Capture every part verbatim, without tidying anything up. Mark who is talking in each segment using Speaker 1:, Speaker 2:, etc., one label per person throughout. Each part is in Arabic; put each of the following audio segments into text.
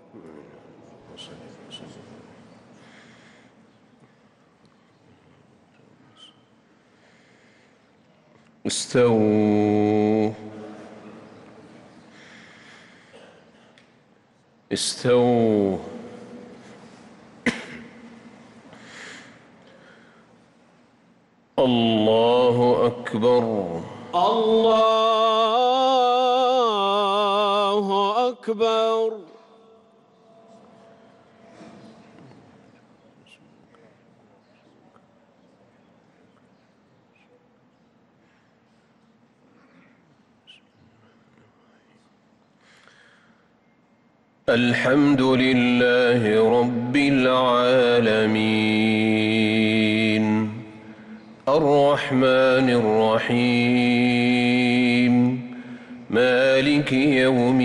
Speaker 1: استووا استووا الله أكبر
Speaker 2: الله أكبر.
Speaker 1: الحمد لله رب العالمين الرحمن الرحيم مالك يوم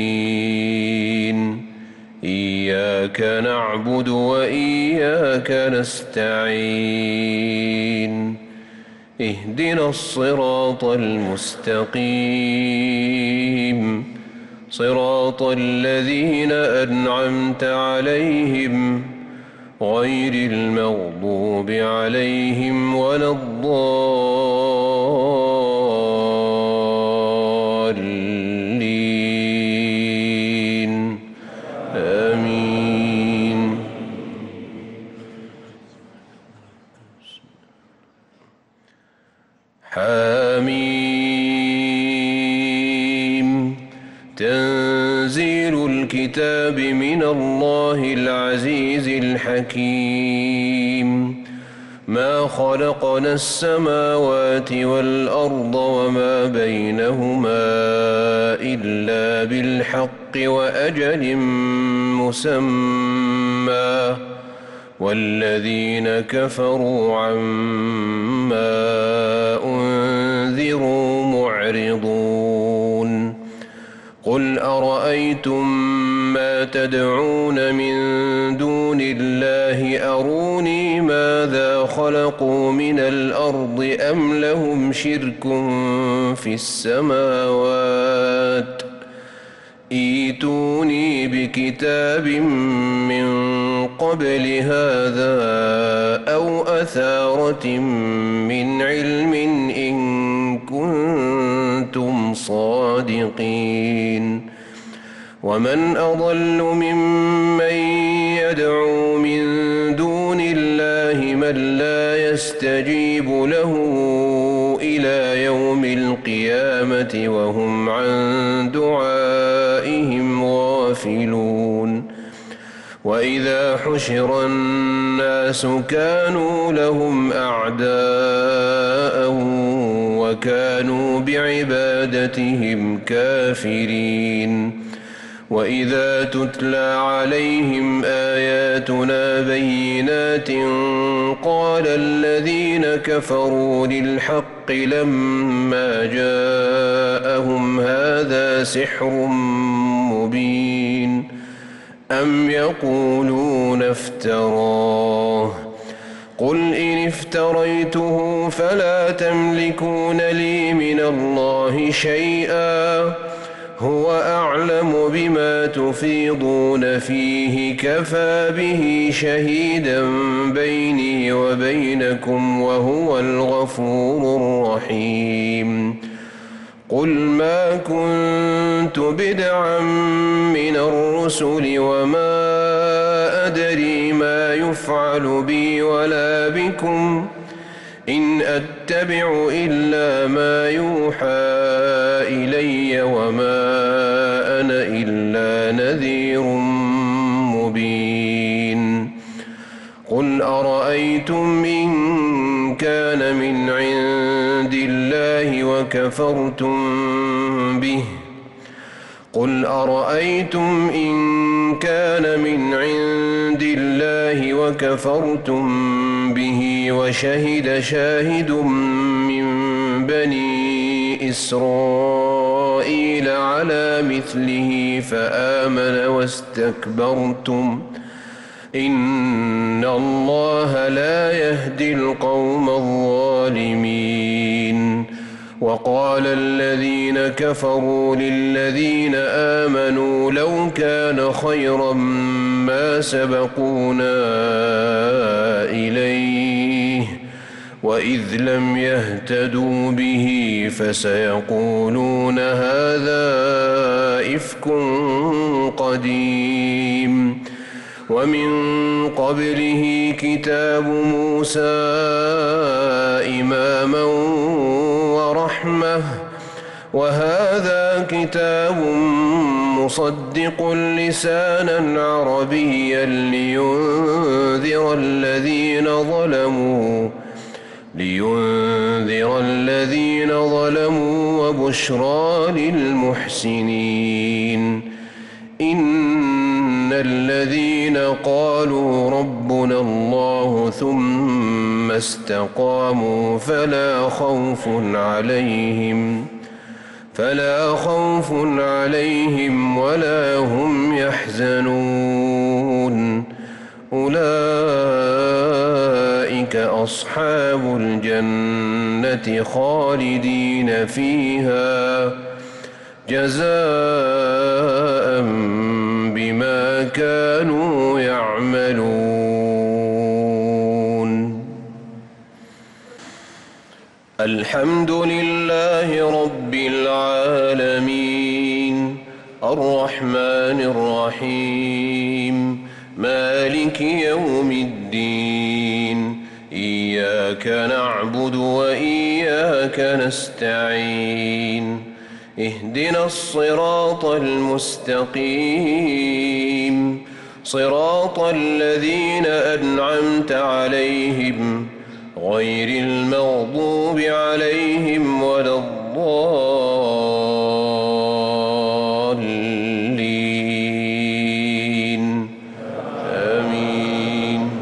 Speaker 1: الدين إياك نعبد وإياك نستعين اهدنا الصراط المستقيم صراط الذين أنعمت عليهم غير المغضوب عليهم ولا الضالين آمين. حاميم تنزيل الكتاب من الله العزيز الحكيم ما خلقنا السماوات والأرض وما بينهما إلا بالحق وأجل مسمى والذين كفروا عما أنذروا معرضون. قل أرأيتم ما تدعون من دون الله أروني ماذا خلقوا من الأرض أم لهم شرك في السماوات ائتوني بكتاب من قبل هذا أو أثارة من علم إن كنتم صادقين. ومن أضل ممن يدعو من دون الله من لا يستجيب له إلى يوم القيامة وهم عن دعائهم غافلون. وإذا حشر الناس كانوا لهم أعداء وكانوا بعبادتهم كافرين. وإذا تتلى عليهم آياتنا بينات قال الذين كفروا للحق لما جاءهم هذا سحر مبين أم يقولون افتراه قل إن افتريته فلا تملكون لي من الله شيئا هو أعلم بما تفيضون فيه كفى به شهيدا بيني وبينكم وهو الغفور الرحيم. قل ما كنت بدعا من الرسل وما أدري ما يفعل بي ولا بكم إن أتبع إلا ما يوحى إلي وما أنا إلا نذير مبين. قل أرأيتم إن كان من عند الله وكفرتم به قل أرأيتم إن كان من عند الله وكفرتم به وشهد شاهد من بني إسرائيل على مثله فآمن واستكبرتم إن الله لا يهدي القوم الظالمين. وقال الذين كفروا للذين آمنوا لو كان خيرا ما سبقونا إليه وإذ لم يهتدوا به فسيقولون هذا إفك قديم ومن قبله كتاب موسى إماما ورحمة وهذا كتاب مصدق لسانا عربيا لينذر الذين ظلموا لينذر الذين ظلموا وبشرى للمحسنين إن الذين قالوا ربنا الله ثم استقاموا فلا خوف عليهم فلا خوف عليهم ولا هم يحزنون أولئك أصحاب الجنة خالدين فيها جزاء بما كانوا يعملون. الحمد لله رب العالمين الرحمن الرحيم مالك يوم الدين إياك نعبد وإياك نستعين اهدنا الصراط المستقيم صراط الذين أنعمت عليهم غير المغضوب عليهم ولا الضالين آمين.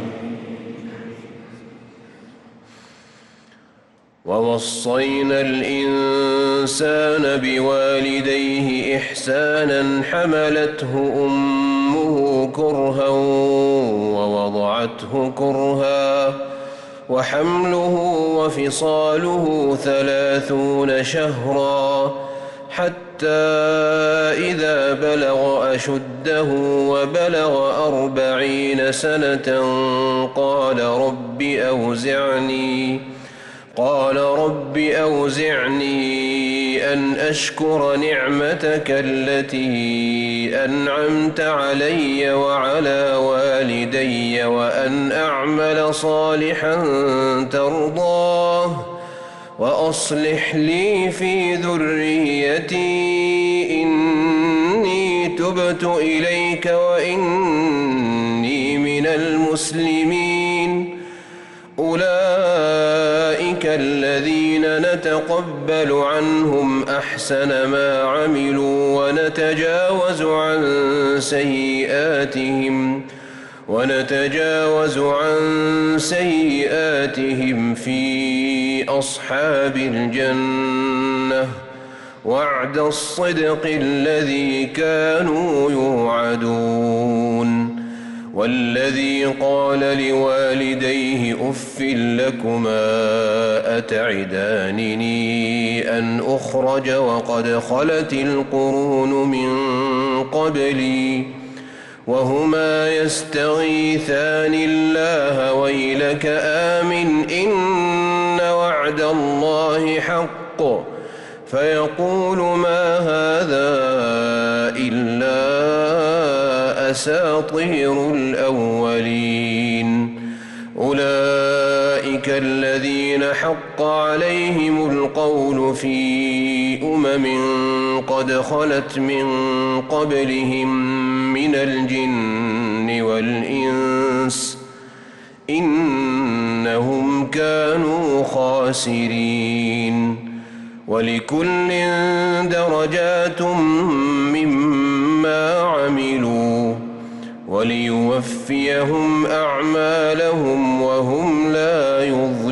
Speaker 1: ووصينا الإنسان بوالديه إحسانا حملته أمه كرها ووضعته كرها وحمله وفصاله ثلاثون شهرا حتى إذا بلغ أشده وبلغ أربعين سنة قال رب أوزعني قال رب أوزعني أن أشكر نعمتك التي أنعمت علي وعلى والدي وأن أعمل صالحا ترضاه وأصلح لي في ذريتي إني تبت إليك وإني من المسلمين. أولئك الذين نتقبل عنهم أحسن ما عملوا ونتجاوز عن سيئاتهم ونتجاوز عن سيئاتهم في أصحاب الجنة وعد الصدق الذي كانوا يوعدون. والذي قال لوالديه أف لكما أتعدانني أن أخرج وقد خلت القرون من قبلي وهما يستغيثان الله ويلك آمن إن وعد الله حق فيقول ما هذا إلا أساطير الأولين. أولئك الذين حق عليهم القول في أمم قد خلت من قبلهم من الجن والإنس إنهم كانوا خاسرين. ولكل درجات مما عملوا وليوفيهم أعمالهم وهم لا يظلمون.